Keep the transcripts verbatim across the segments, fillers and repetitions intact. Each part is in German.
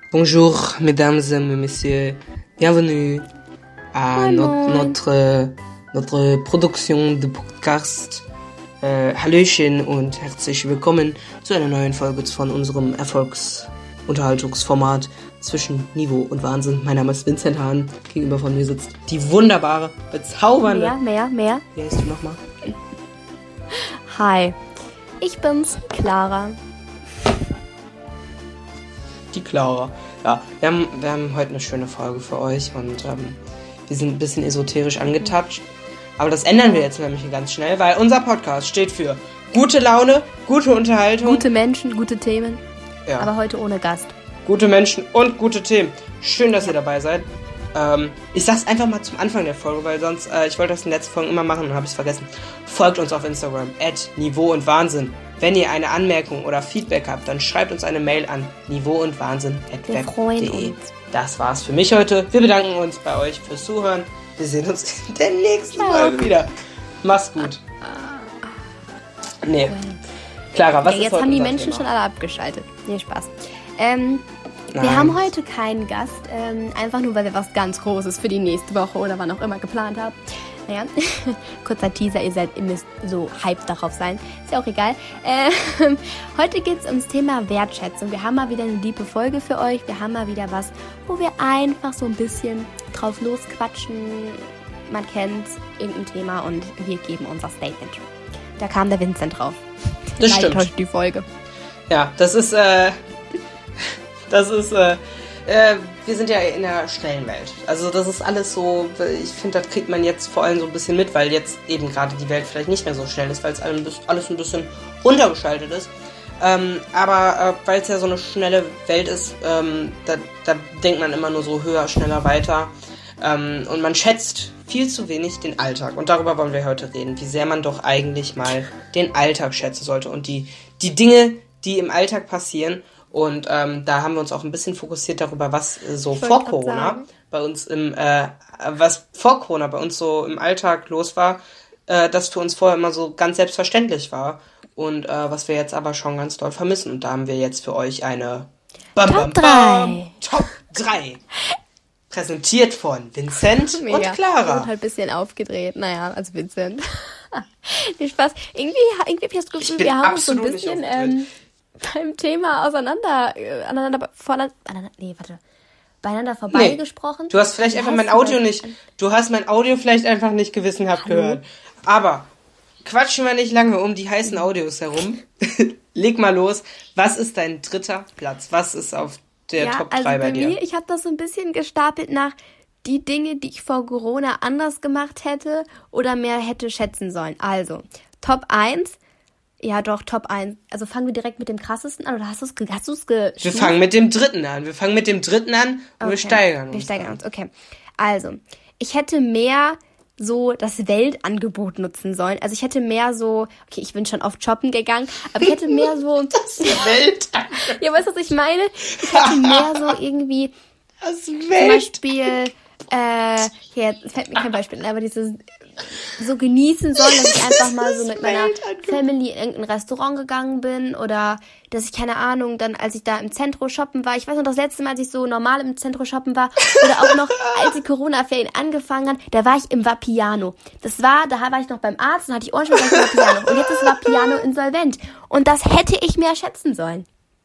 Bonjour, mesdames et messieurs. Bienvenue à notre, notre, notre Produktion de Podcast. Äh, Hallöchen und herzlich willkommen zu einer neuen Folge von unserem Erfolgsunterhaltungsformat zwischen Niveau und Wahnsinn. Mein Name ist Vincent Hahn. Gegenüber von mir sitzt die wunderbare, bezaubernde... Mehr, mehr, mehr. Wie heißt du nochmal? Hi, ich bin's, Clara. Die Clara. Ja, wir haben, wir haben heute eine schöne Folge für euch und ähm, wir sind ein bisschen esoterisch angetoucht. Aber das ändern wir jetzt nämlich ganz schnell, weil unser Podcast steht für gute Laune, gute Unterhaltung. Gute Menschen, gute Themen. Ja. Aber heute ohne Gast. Gute Menschen und gute Themen. Schön, dass ihr dabei seid. Ähm, ich sag's einfach mal zum Anfang der Folge, weil sonst, äh, ich wollte das in den letzten Folgen immer machen und habe ich es vergessen. Folgt uns auf Instagram, at Niveau und Wahnsinn. Wenn ihr eine Anmerkung oder Feedback habt, dann schreibt uns eine Mail an niveauundwahnsinn at web punkt de. Das war's für mich heute. Wir bedanken uns bei euch fürs Zuhören. Wir sehen uns in der nächsten ja. Folge wieder. Mach's gut. Nee. Clara, was ja, ist jetzt heute haben die unser Menschen Thema? schon alle abgeschaltet. Nee, Spaß. Ähm, wir haben heute keinen Gast. Ähm, einfach nur, weil wir was ganz Großes für die nächste Woche oder wann auch immer geplant haben. Naja, kurzer Teaser, ihr seid, ihr müsst so hyped darauf sein. Ist ja auch egal. Ähm, heute geht es ums Thema Wertschätzung. Wir haben mal wieder eine liebe Folge für euch. Wir haben mal wieder was, wo wir einfach so ein bisschen drauf losquatschen. Man kennt irgendein Thema und wir geben unser Statement. Da kam der Vincent drauf. Das stimmt. Die Folge. Ja, das ist, äh, das ist, äh, äh, wir sind ja in der schnellen Welt. Also das ist alles so, ich finde, das kriegt man jetzt vor allem so ein bisschen mit, weil jetzt eben gerade die Welt vielleicht nicht mehr so schnell ist, weil es alles ein bisschen runtergeschaltet ist. Ähm, aber äh, weil es ja so eine schnelle Welt ist, ähm, da, da denkt man immer nur so höher, schneller, weiter. Ähm, und man schätzt viel zu wenig den Alltag. Und darüber wollen wir heute reden, wie sehr man doch eigentlich mal den Alltag schätzen sollte und die, die Dinge, die im Alltag passieren. Und ähm, da haben wir uns auch ein bisschen fokussiert darüber, was äh, so vor Corona sagen. bei uns im, äh, was vor Corona bei uns so im Alltag los war, äh, das für uns vorher immer so ganz selbstverständlich war. Und äh, was wir jetzt aber schon ganz doll vermissen. Und da haben wir jetzt für euch eine Bam, Top Bam, Bam, Top drei. Präsentiert von Vincent Mega. und Clara. Und halt ein bisschen aufgedreht. Naja, also Vincent. Viel Spaß. Irgendwie, irgendwie habe ich das Gefühl, wir haben uns so ein bisschen ähm, beim Thema auseinander, äh, aneinander, voreinander, nee, warte, beieinander vorbeigesprochen. Nee. Du hast vielleicht Wie einfach mein Audio nicht, du hast mein Audio vielleicht einfach nicht gewissenhaft Hallo? gehört. Aber quatschen wir nicht lange um die heißen Audios herum. Leg mal los. Was ist dein dritter Platz? Was ist auf der ja, Top drei also bei, bei dir? Mir, ich habe das so ein bisschen gestapelt nach die Dinge, die ich vor Corona anders gemacht hätte oder mehr hätte schätzen sollen. Also, Top eins, ja doch, Top eins. Also fangen wir direkt mit dem krassesten an, oder hast du es hast du's gestuft? Wir fangen mit dem dritten an. Wir fangen mit dem dritten an und okay. wir steigern uns. Wir steigern uns, okay. Also, ich hätte mehr so das Weltangebot nutzen sollen. Also ich hätte mehr so, okay, ich bin schon oft shoppen gegangen, aber ich hätte mehr so... Das Weltangebot. Ja, weißt du, was ich meine? Ich hätte mehr so irgendwie... Das Welt. Welt. Zum Beispiel, äh, hier, fällt mir kein Beispiel, aber dieses so genießen sollen, dass ich einfach mal so mit meiner Family in irgendein Restaurant gegangen bin oder dass ich, keine Ahnung, dann als ich da im Zentrum shoppen war, ich weiß noch, das letzte Mal, als ich so normal im Zentrum shoppen war oder auch noch, als die Corona-Ferien angefangen hat, da war ich im Vapiano. Das war, da war ich noch beim Arzt und hatte ich Ohrenschmerzen im Vapiano und jetzt ist Vapiano insolvent und das hätte ich mehr schätzen sollen.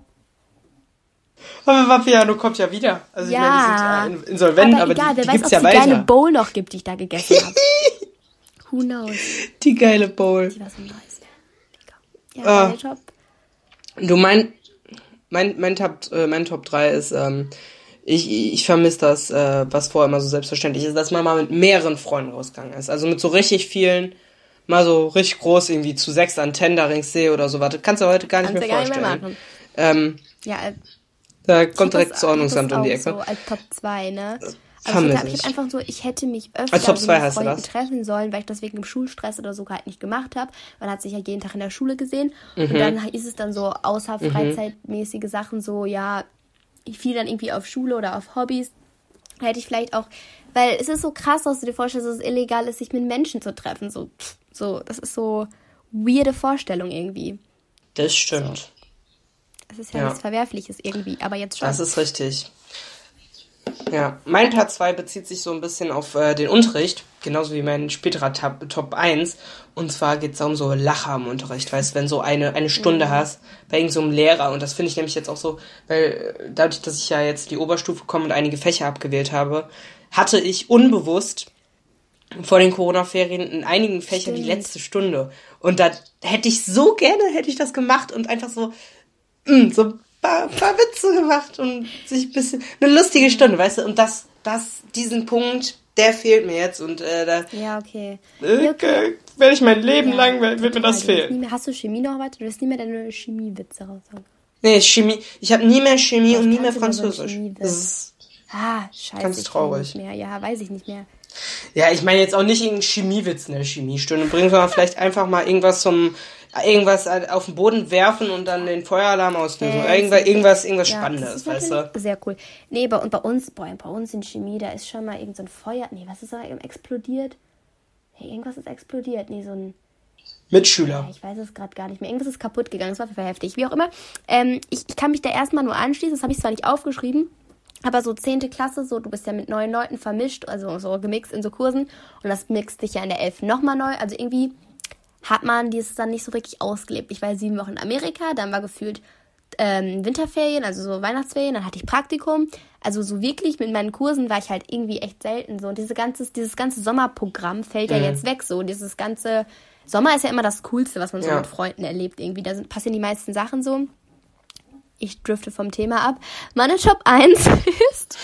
Aber Vapiano kommt ja wieder. Also ja, ich meine, die sind insolvent, aber, aber egal, die, die wer gibt's weiß, ja ob es weiter. die geile Bowl noch gibt, die ich da gegessen habe. Who knows? Die geile Bowl. Die war so nice. Ja, Ah. deine Top. Du, mein, mein, mein Top, äh, mein Top drei ist, ähm, ich, ich vermisse das, äh, was vorher immer so selbstverständlich ist, dass man mal mit mehreren Freunden rausgegangen ist. Also mit so richtig vielen, mal so richtig groß irgendwie zu sechs an Tenderingsee oder so. Warte, kannst du heute gar nicht Kannst mehr du gar vorstellen. nicht mehr machen. Ähm, Ja, äh, da kommt direkt das- das Ordnungsamt das um die auch Ecke. so als Top zwei, ne? Vermiss Also ich, ich. ich hab einfach so, ich hätte mich öfter Als Top so zwei mit hast du Freunden das? treffen sollen, weil ich das wegen dem Schulstress oder so halt nicht gemacht habe. Man hat sich ja jeden Tag in der Schule gesehen. Mhm. Und dann ist es dann so außer freizeitmäßige Sachen so, ja, ich fiel dann irgendwie auf Schule oder auf Hobbys. Hätte ich vielleicht auch, weil es ist so krass, dass du dir vorstellst, dass es illegal ist, sich mit Menschen zu treffen. So, so, das ist so weirde Vorstellung irgendwie. Das stimmt. Es ist ja, Ja. nichts Verwerfliches irgendwie, aber jetzt schon. Das ist richtig. Ja, mein Platz zwei bezieht sich so ein bisschen auf äh, den Unterricht, genauso wie mein späterer Tab- Top eins. Und zwar geht es um so Lacher im Unterricht, weißt du, wenn so eine, eine Stunde hast bei irgend so einem Lehrer. Und das finde ich nämlich jetzt auch so, weil äh, dadurch, dass ich ja jetzt die Oberstufe komme und einige Fächer abgewählt habe, hatte ich unbewusst vor den Corona-Ferien in einigen Fächern die Stimmt. letzte Stunde. Und da hätte ich so gerne, hätte ich das gemacht und einfach so, mh, so ein paar, paar Witze gemacht und sich ein bisschen, eine lustige Stunde, weißt du, und das, das, diesen Punkt, der fehlt mir jetzt und äh, da Ja, okay. äh, Ja, okay. werde ich mein Leben Ja, lang, wird mir total. das Du wirst nie fehlen. mehr, hast du Chemie noch weiter? Du wirst nie mehr deine Chemiewitze raushauen. Nee, Chemie, ich habe nie mehr Chemie Ja, und ich nie mehr kannte nur so einen Französisch. Chemiewitz. Das ist, Ah, scheiße. Ganz ich kenn traurig. Nicht mehr. Ja, weiß ich nicht mehr. ja, ich meine jetzt auch nicht irgendeinen Chemiewitz in der Chemiestunde bringen, sondern vielleicht einfach mal irgendwas zum, irgendwas auf den Boden werfen und dann den Feueralarm auslösen. Äh, irgendwas, irgendwas, irgendwas Ja, Spannendes, das ist weißt natürlich du? sehr cool. Nee, bei, und bei uns, boah, bei uns in Chemie, da ist schon mal irgend so ein Feuer. Nee, was ist da eben explodiert? Hey, irgendwas ist explodiert. Nee, so ein. Mitschüler. Ja, ich weiß es gerade gar nicht mehr. Irgendwas ist kaputt gegangen. Das war auf jeden Fall heftig. Wie auch immer. Ähm, ich, ich kann mich da erstmal nur anschließen. Das habe ich zwar nicht aufgeschrieben. Aber so zehnte Klasse, so, du bist ja mit neuen Leuten vermischt, also so gemixt in so Kursen. Und das mixt dich ja in der elften nochmal neu. Also irgendwie hat man dieses dann nicht so wirklich ausgelebt. Ich war sieben Wochen in Amerika, dann war gefühlt ähm, Winterferien, also so Weihnachtsferien, dann hatte ich Praktikum. Also so wirklich mit meinen Kursen war ich halt irgendwie echt selten so. Und diese ganze, dieses ganze Sommerprogramm fällt ja Mhm. jetzt weg so. Dieses ganze Sommer ist ja immer das Coolste, was man so Ja. mit Freunden erlebt irgendwie. Da sind, passieren die meisten Sachen so. Ich drifte vom Thema ab. Meine Top eins ist,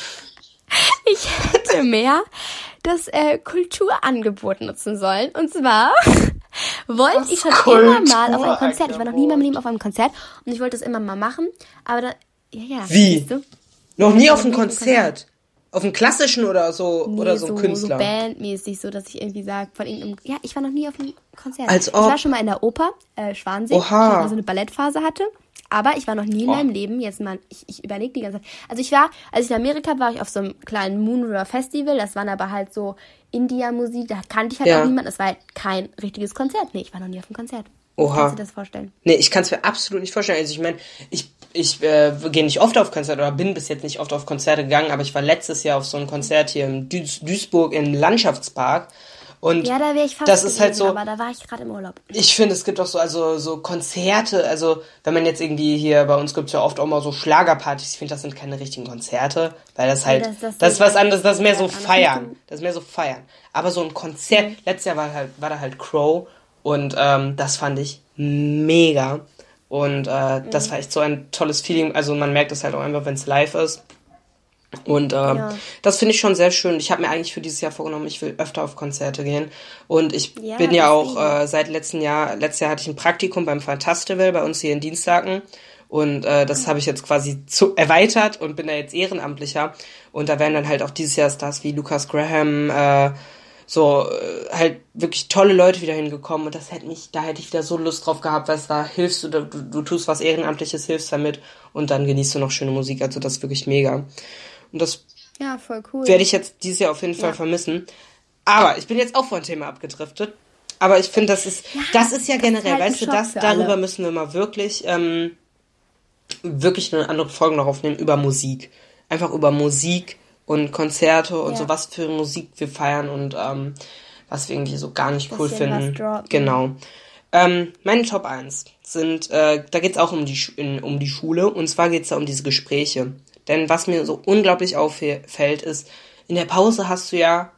ich hätte mehr das äh, Kulturangebot nutzen sollen. Und zwar wollte Das ich schon immer mal auf ein Kulturangebot. Konzert. Ich war noch nie in meinem Leben auf einem Konzert und ich wollte es immer mal machen. Aber da, ja, ja. Wie? siehst du? Noch nie auf noch einem nie auf einem Konzert. Auf einem klassischen oder so, Nee, oder so ein so, Künstler. so bandmäßig, so dass ich irgendwie sage, von irgendeinem. Ja, ich war noch nie auf einem Konzert. Als ich ob. war schon mal in der Oper, äh, Schwansee, Oha. die mal so eine Ballettphase hatte. Aber ich war noch nie in Oh. meinem Leben, jetzt mal, ich, ich überlege die ganze Zeit. Also ich war, als ich in Amerika war, war ich auf so einem kleinen Moon River Festival. Das waren aber halt so India-Musik, da kannte ich halt Ja. auch niemanden. Das war halt kein richtiges Konzert. Nee, ich war noch nie auf einem Konzert. Oha. Kannst du dir das vorstellen? Nee, ich kann es mir absolut nicht vorstellen. Also ich meine, ich, ich äh, gehe nicht oft auf Konzerte oder bin bis jetzt nicht oft auf Konzerte gegangen, aber ich war letztes Jahr auf so einem Konzert hier in Duis- Duisburg im Landschaftspark. Und Ja, da wäre ich fast das ist halt gewesen, so, aber da war ich gerade im Urlaub. ich finde, es gibt auch so, also so Konzerte, also wenn man jetzt irgendwie hier, bei uns gibt's ja oft auch mal so Schlagerpartys, ich finde, das sind keine richtigen Konzerte, weil das halt, das- das das ist sehe was ich anderes, das ist mehr so anders. feiern, das ist mehr so feiern. Aber so ein Konzert, letztes Jahr war halt, war da halt Crow und ähm, das fand ich mega und äh, das war echt so ein tolles Feeling, also man merkt es halt auch einfach, wenn es live ist. Und ähm, Ja. das finde ich schon sehr schön. Ich habe mir eigentlich für dieses Jahr vorgenommen, ich will öfter auf Konzerte gehen. Und ich Ja, bin ja auch deswegen. äh, seit letztem Jahr, letztes Jahr hatte ich ein Praktikum beim Fantastival bei uns hier in Dienstlaken. Und äh, das habe ich jetzt quasi zu erweitert und bin da jetzt Ehrenamtlicher. Und da werden dann halt auch dieses Jahr Stars wie Lucas Graham, äh, so äh, halt wirklich tolle Leute wieder hingekommen. Und das hätte mich, da hätte ich wieder so Lust drauf gehabt, weil da hilfst du, du, du tust was Ehrenamtliches, hilfst damit und dann genießt du noch schöne Musik. Also das ist wirklich mega. Und das Ja, voll cool. werde ich jetzt dieses Jahr auf jeden Fall Ja. vermissen. Aber ich bin jetzt auch von Thema abgedriftet. Aber ich finde, das ist, das ist ja das generell, ist halt ein weißt du, Schock das, für darüber alle. müssen wir mal wirklich, ähm, wirklich eine andere Folge noch aufnehmen, über Musik. Einfach über Musik und Konzerte und Ja. so, was für Musik wir feiern und ähm, was wir irgendwie so gar nicht cool Bisschen was finden. droppen. Genau. Ähm, meine Top eins sind, äh, da geht's auch um die, Schu- in, um die Schule und zwar geht's da um diese Gespräche. Denn was mir so unglaublich auffällt, ist, in der Pause hast du ja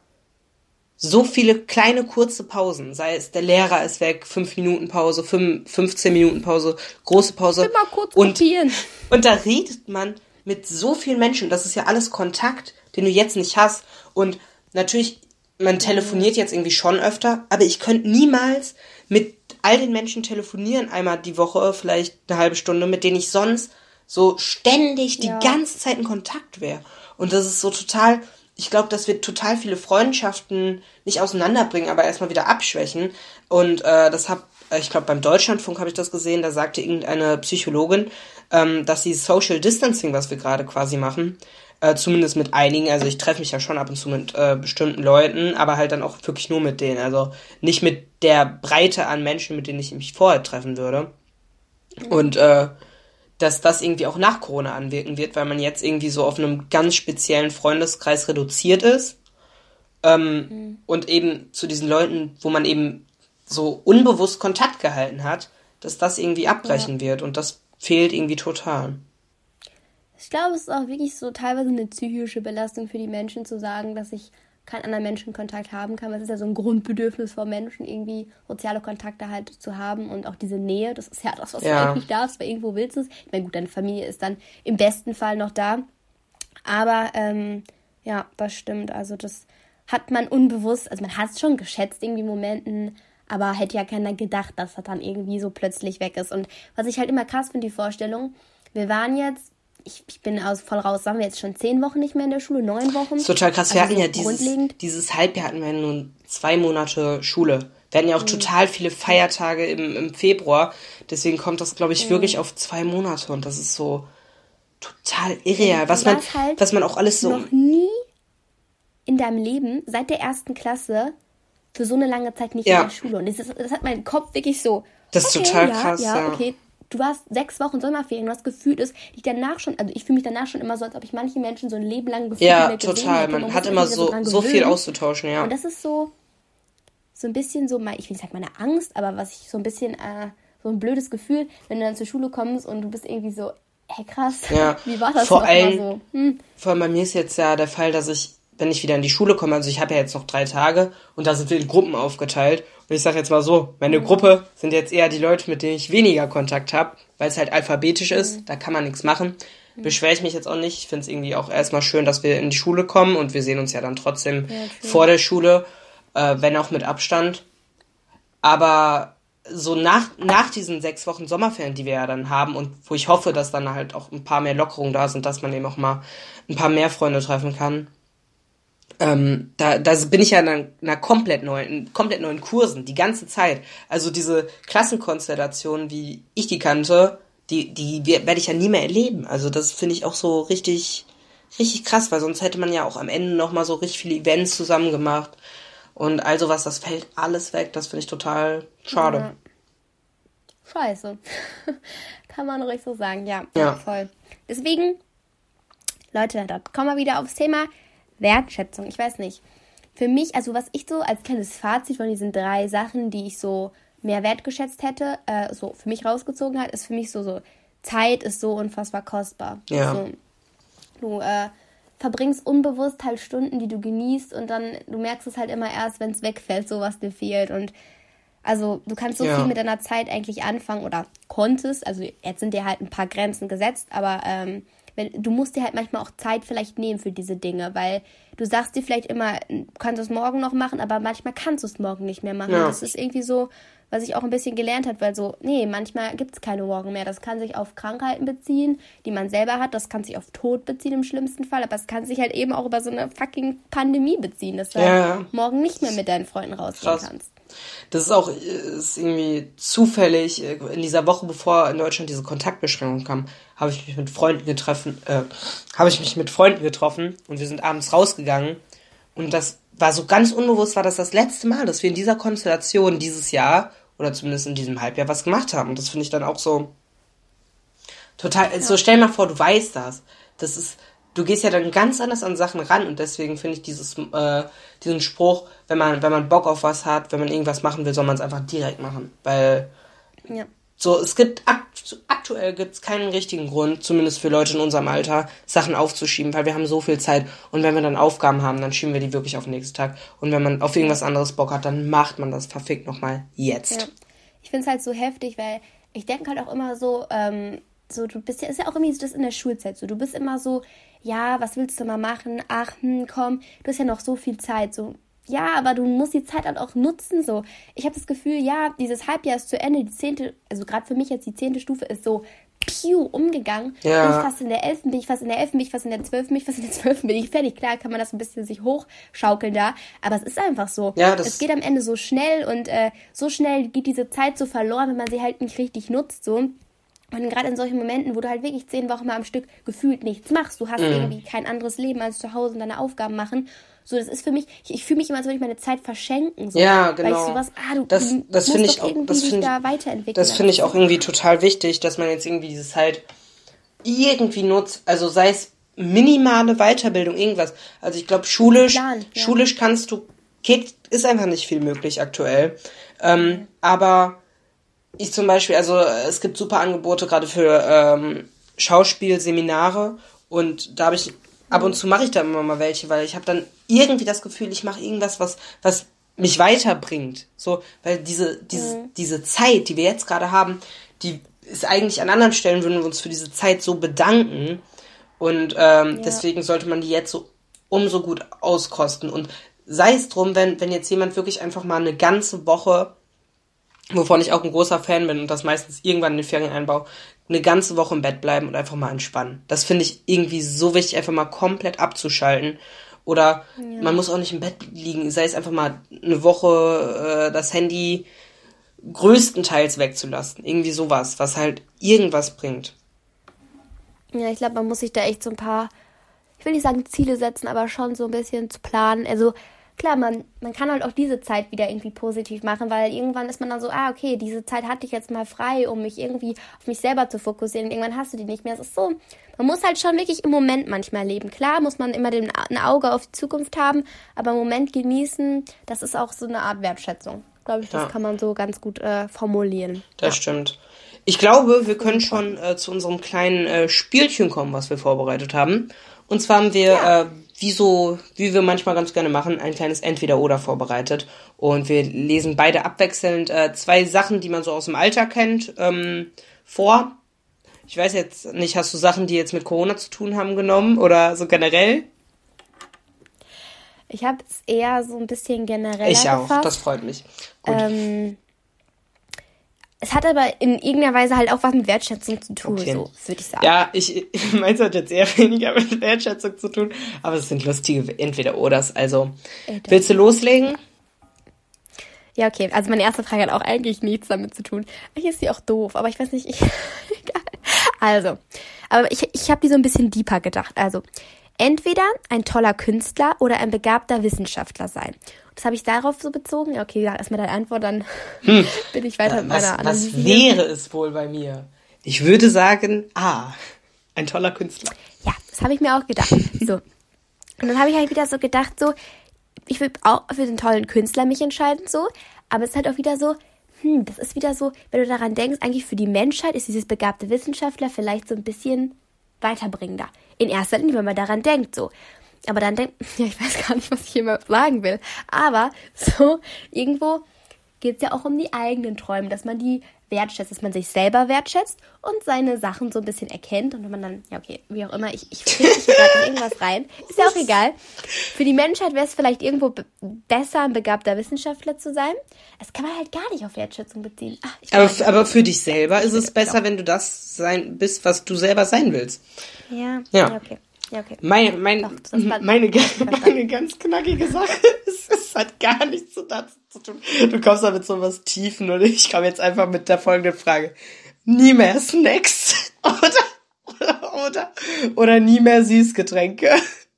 so viele kleine, kurze Pausen. Sei es, der Lehrer ist weg, fünf Minuten Pause, fünf, fünfzehn Minuten Pause, große Pause. Mal kurz und, kopieren. und da redet man mit so vielen Menschen. Das ist ja alles Kontakt, den du jetzt nicht hast. Und natürlich, man telefoniert jetzt irgendwie schon öfter, aber ich könnte niemals mit all den Menschen telefonieren, einmal die Woche, vielleicht eine halbe Stunde, mit denen ich sonst so ständig die Ja. ganze Zeit in Kontakt wäre. Und das ist so total, ich glaube, das wird total viele Freundschaften nicht auseinanderbringen, aber erstmal wieder abschwächen. Und äh, das hab, ich glaube, beim Deutschlandfunk habe ich das gesehen, da sagte irgendeine Psychologin, ähm, dass die Social Distancing, was wir gerade quasi machen, äh, zumindest mit einigen, also ich treffe mich ja schon ab und zu mit äh, bestimmten Leuten, aber halt dann auch wirklich nur mit denen, also nicht mit der Breite an Menschen, mit denen ich mich vorher treffen würde. Und äh, dass das irgendwie auch nach Corona anwirken wird, weil man jetzt irgendwie so auf einem ganz speziellen Freundeskreis reduziert ist. Ähm, mhm. Und eben zu diesen Leuten, wo man eben so unbewusst Kontakt gehalten hat, dass das irgendwie abbrechen ja. wird. Und das fehlt irgendwie total. Ich glaube, es ist auch wirklich so teilweise eine psychische Belastung für die Menschen zu sagen, dass ich keinen anderen Menschen Kontakt haben kann. Das ist ja so ein Grundbedürfnis von Menschen, irgendwie soziale Kontakte halt zu haben und auch diese Nähe. Das ist ja das, was ja. du eigentlich darfst, weil irgendwo willst du es. Ich meine, gut, deine Familie ist dann im besten Fall noch da. Aber ähm, ja, das stimmt. Also das hat man unbewusst, also man hat es schon geschätzt irgendwie in Momenten, aber hätte ja keiner gedacht, dass das dann irgendwie so plötzlich weg ist. Und was ich halt immer krass finde, die Vorstellung, wir waren jetzt, ich, ich bin aus, voll raus, sagen wir jetzt schon zehn Wochen nicht mehr in der Schule, neun Wochen. Das ist total krass. Also wir hatten ja dieses, dieses Halbjahr hatten wir nur zwei Monate Schule. Wir hatten ja auch mhm. total viele Feiertage im, im Februar. Deswegen kommt das, glaube ich, mhm. wirklich auf zwei Monate. Und das ist so total irreal. Was man, halt was man auch alles so... noch nie in deinem Leben, seit der ersten Klasse, für so eine lange Zeit nicht ja. in der Schule. Und das, ist, das hat meinen Kopf wirklich so... Das ist okay, total ja, krass, ja. ja. okay. Du warst sechs Wochen Sommerferien, du hast gefühlt, ist, ich danach schon, also ich fühle mich danach schon immer so, als ob ich manche Menschen so ein Leben lang gefühlt ja, mehr gesehen total. hätte. Man, man hat immer so, so viel auszutauschen, ja. Und das ist so, so ein bisschen so, ich will nicht sagen meine Angst, aber was ich so ein bisschen, äh, so ein blödes Gefühl, wenn du dann zur Schule kommst und du bist irgendwie so, hey krass, ja. wie war das vor allem, so? Hm. Vor allem bei mir ist jetzt ja der Fall, dass ich, wenn ich wieder in die Schule komme, also ich habe ja jetzt noch drei Tage und da sind wir in Gruppen aufgeteilt. Und ich sage jetzt mal so, meine mhm. Gruppe sind jetzt eher die Leute, mit denen ich weniger Kontakt habe, weil es halt alphabetisch mhm. ist, da kann man nichts machen. Mhm. Beschwere ich mich jetzt auch nicht. Ich finde es irgendwie auch erstmal schön, dass wir in die Schule kommen und wir sehen uns ja dann trotzdem ja, vor der Schule, äh, wenn auch mit Abstand. Aber so nach, nach diesen sechs Wochen Sommerferien, die wir ja dann haben und wo ich hoffe, dass dann halt auch ein paar mehr Lockerungen da sind, dass man eben auch mal ein paar mehr Freunde treffen kann, Ähm, da, da bin ich ja in einer, einer komplett neuen, in komplett neuen Kursen, die ganze Zeit. Also diese Klassenkonstellationen, wie ich die kannte, die, die werde ich ja nie mehr erleben. Also das finde ich auch so richtig, richtig krass, weil sonst hätte man ja auch am Ende nochmal so richtig viele Events zusammen gemacht. Und all sowas, das fällt alles weg. Das finde ich total schade. Ja. Scheiße. Kann man ruhig so sagen, ja, ja. Voll. Deswegen, Leute, da kommen wir wieder aufs Thema Wertschätzung, ich weiß nicht. Für mich, also was ich so als kleines Fazit von diesen drei Sachen, die ich so mehr wertgeschätzt hätte, äh, so für mich rausgezogen hat, ist für mich so, so Zeit ist so unfassbar kostbar. Ja. Also, du äh, verbringst unbewusst halt Stunden, die du genießt und dann, du merkst es halt immer erst, wenn es wegfällt, so was dir fehlt. Und also du kannst so ja. viel mit deiner Zeit eigentlich anfangen oder konntest, also jetzt sind dir halt ein paar Grenzen gesetzt, aber ähm, Wenn, du musst dir halt manchmal auch Zeit vielleicht nehmen für diese Dinge, weil du sagst dir vielleicht immer, du kannst es morgen noch machen, aber manchmal kannst du es morgen nicht mehr machen. Ja. Das ist irgendwie so, was ich auch ein bisschen gelernt habe, weil so, nee, manchmal gibt es keine Morgen mehr. Das kann sich auf Krankheiten beziehen, die man selber hat, das kann sich auf Tod beziehen im schlimmsten Fall, aber es kann sich halt eben auch über so eine fucking Pandemie beziehen, dass du ja. halt morgen nicht mehr mit deinen Freunden rausgehen Krass. kannst. Das ist auch ist irgendwie zufällig, in dieser Woche, bevor in Deutschland diese Kontaktbeschränkung kam, habe ich mich mit Freunden getroffen, äh, habe ich mich mit Freunden getroffen und wir sind abends rausgegangen und das war so ganz unbewusst, war das das letzte Mal, dass wir in dieser Konstellation dieses Jahr oder zumindest in diesem Halbjahr was gemacht haben und das finde ich dann auch so total, ja. so stell dir mal vor, du weißt das, das ist, du gehst ja dann ganz anders an Sachen ran und deswegen finde ich dieses, äh, diesen Spruch, wenn man, wenn man Bock auf was hat, wenn man irgendwas machen will, soll man es einfach direkt machen, weil ja. so, es gibt, akt- aktuell gibt es keinen richtigen Grund, zumindest für Leute in unserem Alter, Sachen aufzuschieben, weil wir haben so viel Zeit und wenn wir dann Aufgaben haben, dann schieben wir die wirklich auf den nächsten Tag und wenn man auf irgendwas anderes Bock hat, dann macht man das verfickt nochmal jetzt. Ja. Ich finde es halt so heftig, weil ich denke halt auch immer so, ähm, so, du bist ja, ist ja auch irgendwie so das in der Schulzeit so, du bist immer so, ja, was willst du mal machen? Ach, hm, komm, du hast ja noch so viel Zeit, so, ja, aber du musst die Zeit halt auch nutzen, so. Ich habe das Gefühl, ja, dieses Halbjahr ist zu Ende, die zehnte, also gerade für mich jetzt die zehnte Stufe ist so piu umgegangen. Ja. Bin ich fast in der elften, bin ich fast in der elften, bin ich fast in der zwölften, bin ich fast in der zwölften, bin ich fertig. Klar kann man das ein bisschen sich hochschaukeln da, aber es ist einfach so. Ja, das es geht am Ende so schnell und äh, so schnell geht diese Zeit so verloren, wenn man sie halt nicht richtig nutzt, so. Und gerade in solchen Momenten, wo du halt wirklich zehn Wochen mal am Stück gefühlt nichts machst, du hast mhm. irgendwie kein anderes Leben als zu Hause und deine Aufgaben machen. So, das ist für mich, ich, ich fühle mich immer, als würde ich meine Zeit verschenken. So. Ja, genau. Weil ich sowas, ah, du, das, du das musst ich doch auch, irgendwie das dich find, da weiterentwickeln. Das finde ich auch irgendwie total wichtig, dass man jetzt irgendwie diese Zeit irgendwie nutzt, also sei es minimale Weiterbildung, irgendwas. Also ich glaube, schulisch, Plan, ja. schulisch kannst du, geht, ist einfach nicht viel möglich aktuell. Ähm, mhm. Aber ich zum Beispiel, also es gibt super Angebote gerade für ähm, Schauspielseminare und da habe ich, ab und zu mache ich da immer mal welche, weil ich habe dann irgendwie das Gefühl, ich mache irgendwas, was, was mich weiterbringt. So, weil diese, diese, mhm. diese Zeit, die wir jetzt gerade haben, die ist eigentlich an anderen Stellen, würden wir uns für diese Zeit so bedanken. Und ähm, ja. deswegen sollte man die jetzt so umso gut auskosten. Und sei es drum, wenn, wenn jetzt jemand wirklich einfach mal eine ganze Woche, wovon ich auch ein großer Fan bin und das meistens irgendwann in den Ferien einbaue, eine ganze Woche im Bett bleiben und einfach mal entspannen. Das finde ich irgendwie so wichtig, einfach mal komplett abzuschalten. Oder ja. man muss auch nicht im Bett liegen, sei es einfach mal eine Woche äh, das Handy größtenteils wegzulassen. Irgendwie sowas, was halt irgendwas bringt. Ja, ich glaube, man muss sich da echt so ein paar, ich will nicht sagen Ziele setzen, aber schon so ein bisschen zu planen. Also klar, man, man kann halt auch diese Zeit wieder irgendwie positiv machen, weil irgendwann ist man dann so, ah, okay, diese Zeit hatte ich jetzt mal frei, um mich irgendwie auf mich selber zu fokussieren. Und irgendwann hast du die nicht mehr. Es ist so, man muss halt schon wirklich im Moment manchmal leben. Klar muss man immer den, ein Auge auf die Zukunft haben, aber im Moment genießen, das ist auch so eine Art Wertschätzung. Glaube ich, das ja. kann man so ganz gut äh, formulieren. Das ja. stimmt. Ich glaube, wir können schon äh, zu unserem kleinen äh, Spielchen kommen, was wir vorbereitet haben. Und zwar haben wir, ja. äh, wie, so, wie wir manchmal ganz gerne machen, ein kleines Entweder-Oder vorbereitet. Und wir lesen beide abwechselnd äh, zwei Sachen, die man so aus dem Alltag kennt, ähm, vor. Ich weiß jetzt nicht, hast du Sachen, die jetzt mit Corona zu tun haben, genommen oder so generell? Ich habe es eher so ein bisschen generell Ich auch, gefasst. das freut mich. Gut. Ähm, es hat aber in irgendeiner Weise halt auch was mit Wertschätzung zu tun, okay. so würde ich sagen. Ja, ich, meins hat jetzt eher weniger mit Wertschätzung zu tun, aber es sind lustige Entweder-Oders. Also, Alter. Willst du loslegen? Ja, okay. Also meine erste Frage hat auch eigentlich nichts damit zu tun. Hier ist sie auch doof, aber ich weiß nicht, ich, egal. Also, aber ich, ich habe die so ein bisschen deeper gedacht. Also, entweder ein toller Künstler oder ein begabter Wissenschaftler sein. Das habe ich darauf so bezogen. Ja, okay, ja, erstmal deine Antwort, dann hm. bin ich weiter ja, mit was, meiner Analyse. Was wäre es wohl bei mir? Ich würde sagen, ah, ein toller Künstler. Ja, das habe ich mir auch gedacht. So. Und dann habe ich halt wieder so gedacht, so, ich würde auch für den tollen Künstler mich entscheiden, so. Aber es ist halt auch wieder so, hm, das ist wieder so, wenn du daran denkst, eigentlich für die Menschheit ist dieses begabte Wissenschaftler vielleicht so ein bisschen weiterbringender. In erster Linie, wenn man daran denkt, so. Aber dann denkt, ja, ich weiß gar nicht, was ich hier mal sagen will. Aber so, irgendwo geht es ja auch um die eigenen Träume, dass man die wertschätzt, dass man sich selber wertschätzt und seine Sachen so ein bisschen erkennt. Und wenn man dann, ja okay, wie auch immer, ich, ich finde mich hier gerade in irgendwas rein. Ist ja auch egal. Für die Menschheit wäre es vielleicht irgendwo be- besser, ein begabter Wissenschaftler zu sein. Das kann man halt gar nicht auf Wertschätzung beziehen. Ach, ich aber, f- aber für dich selber ist es besser, genau. wenn du das sein bist, was du selber sein willst. Ja, ja, ja okay. Ja, okay. Mein, mein, Doch, meine, meine, meine ganz knackige Sache ist, es hat gar nichts dazu zu tun. Du kommst da mit so was Tiefen und ich komme jetzt einfach mit der folgenden Frage. Nie mehr Snacks oder, oder, oder, oder nie mehr Süßgetränke.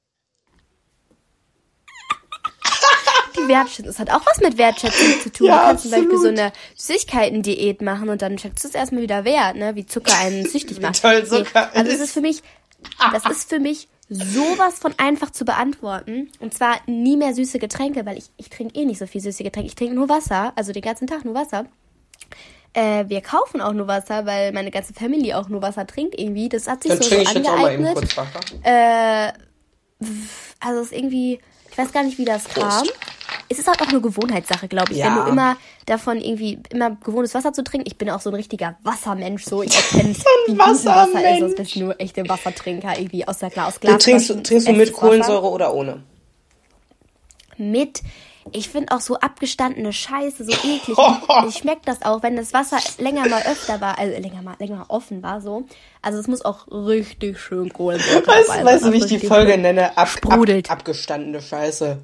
Die Wertschätzung, das hat auch was mit Wertschätzung zu tun. Ja, du kannst absolut. Zum Beispiel so eine Süßigkeiten-Diät machen und dann schätzt du es erstmal wieder wert, ne? Wie Zucker einen süchtig macht. Wie toll Zucker nee, also es ist für mich... Das ist für mich sowas von einfach zu beantworten. Und zwar nie mehr süße Getränke, weil ich, ich trinke eh nicht so viel süße Getränke. Ich trinke nur Wasser, also den ganzen Tag nur Wasser. Äh, wir kaufen auch nur Wasser, weil meine ganze Familie auch nur Wasser trinkt irgendwie. Das hat sich Dann so, so ich angeeignet. Jetzt auch mal eben kurz Wasser. Äh, also es ist irgendwie, ich weiß gar nicht, wie das kam. Prost. Es ist halt auch eine Gewohnheitssache, glaube ich. Ja. Wenn du immer davon irgendwie, immer gewohntes Wasser zu trinken. Ich bin auch so ein richtiger Wassermensch, so. Ich erkenne, wie gut Wasser ist. Das bist nur echte Wassertrinker, irgendwie aus der Glas. Du trinkst, trinkst du mit Kohlensäure oder ohne? Mit. Ich finde auch so abgestandene Scheiße so eklig. Ich schmeckt das auch, wenn das Wasser länger mal öfter war, also länger mal, länger mal offen war, so. Also es muss auch richtig schön Kohlensäure Weißt, dabei weißt du, wie ich die Folge schön nenne? Ab, ab, abgestandene Scheiße.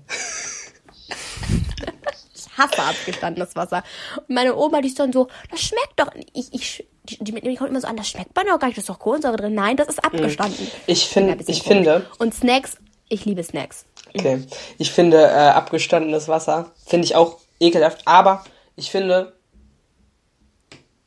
Ich hasse abgestandenes Wasser. Und meine Oma, die ist dann so, das schmeckt doch. Ich, ich, die, die, die kommt immer so an, das schmeckt man doch gar nicht, da ist doch Kohlensäure drin. Nein, das ist abgestanden. Ich, find, ich finde... Und Snacks, ich liebe Snacks. Okay, ich finde äh, abgestandenes Wasser, finde ich auch ekelhaft, aber ich finde,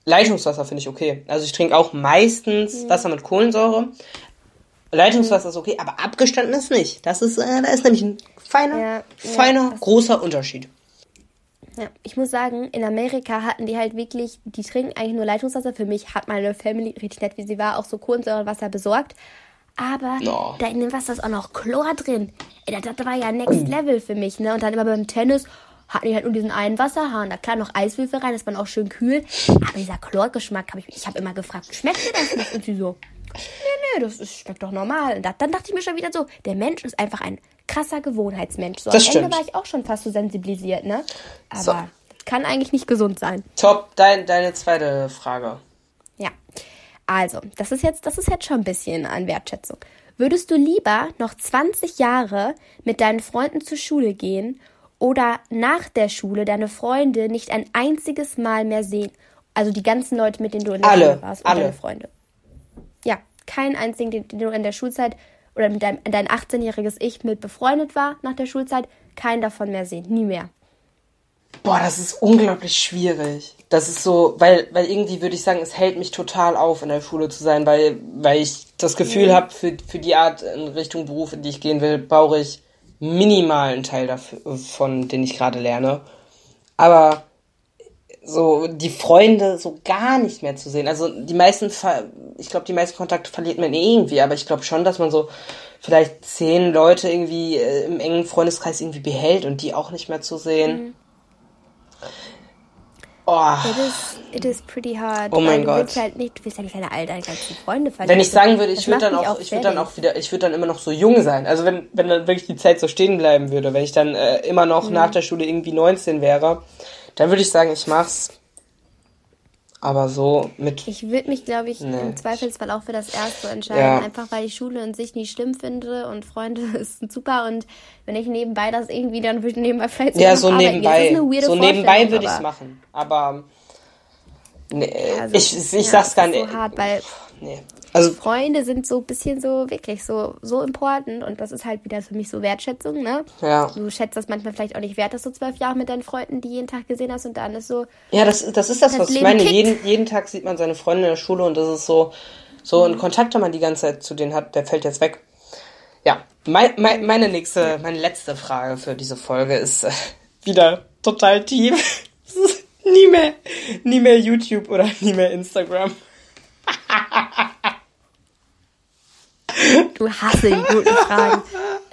Leitungswasser finde ich okay. Also ich trinke auch meistens mhm. Wasser mit Kohlensäure. Leitungswasser mhm. ist okay, aber abgestanden ist nicht. Das ist, äh, da ist nämlich ein feiner, ja, feiner, ja, großer Unterschied. Ja, ich muss sagen, in Amerika hatten die halt wirklich, die trinken eigentlich nur Leitungswasser. Für mich hat meine Family, richtig nett wie sie war, auch so Kohlensäurewasser besorgt. Aber no. da in dem Wasser ist auch noch Chlor drin. Ey, das, das war ja Next Level für mich, ne? Und dann immer beim Tennis hatten die halt nur diesen einen Wasserhahn. Da klar noch Eiswürfel rein, das war auch schön kühl. Aber dieser Chlorgeschmack, hab ich, ich habe immer gefragt, schmeckt dir das nicht? Und sie so, nee, nee, das ist, schmeckt doch normal. Und da, dann dachte ich mir schon wieder so, der Mensch ist einfach ein krasser Gewohnheitsmensch. So, das am stimmt. Ende war ich auch schon fast so sensibilisiert, ne? Aber so. das kann eigentlich nicht gesund sein. Top, dein, deine zweite Frage. Ja, also, das ist jetzt, das ist jetzt schon ein bisschen an Wertschätzung. Würdest du lieber noch zwanzig Jahre mit deinen Freunden zur Schule gehen oder nach der Schule deine Freunde nicht ein einziges Mal mehr sehen? Also die ganzen Leute, mit denen du in der alle, Schule warst und alle. deine Freunde. Ja, keinen einzigen, den, den du in der Schulzeit oder mit deinem, dein achtzehnjähriges Ich mit befreundet war nach der Schulzeit, keinen davon mehr sehen, nie mehr. Boah, das ist unglaublich schwierig. Das ist so, weil, weil irgendwie würde ich sagen, es hält mich total auf, in der Schule zu sein, weil, weil ich das Gefühl mhm. habe, für, für die Art in Richtung Beruf, in die ich gehen will, brauche ich minimal einen Teil davon, den ich gerade lerne. Aber so die Freunde so gar nicht mehr zu sehen. Also die meisten, ich glaube, die meisten Kontakte verliert man irgendwie, aber ich glaube schon, dass man so vielleicht zehn Leute irgendwie im engen Freundeskreis irgendwie behält und die auch nicht mehr zu sehen. Mhm. Oh. It is, it is pretty hard. Oh mein du Gott. Willst halt nicht, du willst ja nicht deine all deine ganzen Freunde verlieren. Wenn ich sagen würde, ich würde dann auch, ich würde dann auch wieder, ich würde dann immer noch so jung sein. Also wenn, wenn dann wirklich die Zeit so stehen bleiben würde, wenn ich dann äh, immer noch mhm. nach der Schule irgendwie neunzehn wäre, dann würde ich sagen, ich mach's. Aber so mit... Ich würde mich, glaube ich, nee. im Zweifelsfall auch für das Erste entscheiden. Ja. Einfach, weil ich Schule in sich nie schlimm finde und Freunde ist super. Und wenn ich nebenbei das irgendwie, dann würde ich nebenbei vielleicht ja, so nebenbei. Das ist eine weirde so nebenbei würde ich es machen. Aber nee, also, ich, ich ja, sag's gar nicht. So hart, weil nee. Also, Freunde sind so ein bisschen so, wirklich so, so important und das ist halt wieder für mich so Wertschätzung, ne? Ja. Du schätzt das manchmal vielleicht auch nicht wert, dass du zwölf Jahre mit deinen Freunden die jeden Tag gesehen hast und dann ist so... Ja, das, das ist das, das was Leben ich meine. Jeden, jeden Tag sieht man seine Freunde in der Schule und das ist so, so ein Kontakt, den man die ganze Zeit zu denen hat, der fällt jetzt weg. Ja, mein, mein, meine nächste, meine letzte Frage für diese Folge ist äh, wieder total tief. nie mehr, nie mehr YouTube oder nie mehr Instagram. Du hasse die guten Fragen.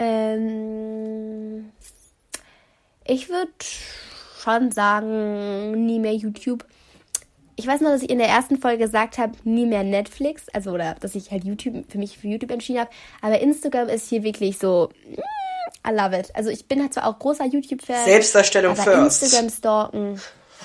ähm, ich würde schon sagen, nie mehr YouTube. Ich weiß noch, dass ich in der ersten Folge gesagt habe, nie mehr Netflix. Also, oder dass ich halt YouTube für mich für YouTube entschieden habe. Aber Instagram ist hier wirklich so, I love it. Also, ich bin halt zwar auch großer YouTube-Fan. Selbstdarstellung aber first. Instagram stalken.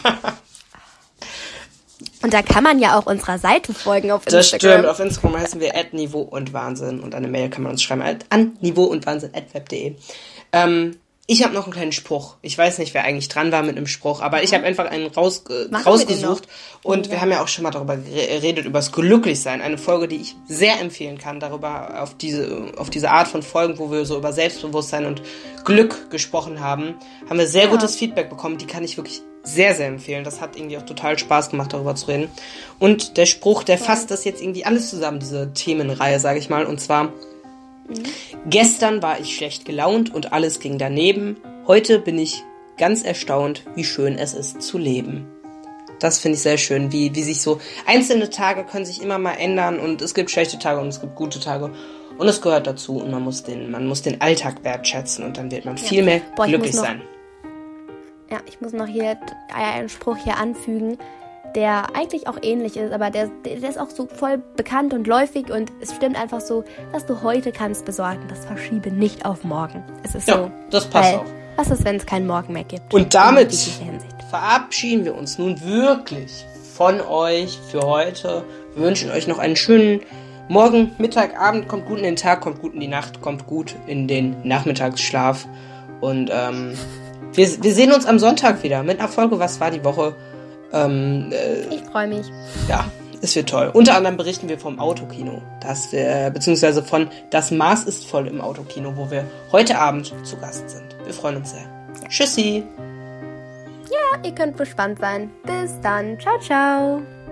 Und da kann man ja auch unserer Seite folgen auf Instagram. Das stimmt, auf Instagram heißen wir at Niveau und Wahnsinn und eine Mail kann man uns schreiben an niveau und wahnsinn at web punkt de. Ähm, ich habe noch einen kleinen Spruch. Ich weiß nicht, wer eigentlich dran war mit einem Spruch, aber ich habe einfach einen raus, äh, rausgesucht und ja. wir haben ja auch schon mal darüber geredet, über das Glücklichsein. Eine Folge, die ich sehr empfehlen kann, darüber auf diese, auf diese Art von Folgen, wo wir so über Selbstbewusstsein und Glück gesprochen haben, haben wir sehr ja. gutes Feedback bekommen. Die kann ich wirklich sehr, sehr empfehlen. Das hat irgendwie auch total Spaß gemacht, darüber zu reden. Und der Spruch, der fasst das jetzt irgendwie alles zusammen, diese Themenreihe, sage ich mal. Und zwar, mhm. gestern war ich schlecht gelaunt und alles ging daneben. Heute bin ich ganz erstaunt, wie schön es ist zu leben. Das finde ich sehr schön, wie, wie sich so einzelne Tage können sich immer mal ändern und es gibt schlechte Tage und es gibt gute Tage. Und es gehört dazu und man muss den, man muss den Alltag wertschätzen und dann wird man viel ja. mehr Boah, glücklich sein. Ja, ich muss noch hier einen Spruch hier anfügen, der eigentlich auch ähnlich ist, aber der, der ist auch so voll bekannt und läufig und es stimmt einfach so, was du heute kannst besorgen, das verschiebe nicht auf morgen. Es ist ja, so. Das passt weil, auch. Was ist, wenn es keinen Morgen mehr gibt? Und damit verabschieden wir uns nun wirklich von euch für heute. Wir wünschen euch noch einen schönen Morgen, Mittag, Abend. Kommt gut in den Tag, kommt gut in die Nacht, kommt gut in den Nachmittagsschlaf und ähm, Wir, wir sehen uns am Sonntag wieder mit einer Folge Was war die Woche? Ähm, äh, ich freue mich. Ja, es wird toll. Unter anderem berichten wir vom Autokino. Das, äh, beziehungsweise von Das Maß ist voll im Autokino, wo wir heute Abend zu Gast sind. Wir freuen uns sehr. Tschüssi. Ja, ihr könnt gespannt sein. Bis dann. Ciao, ciao.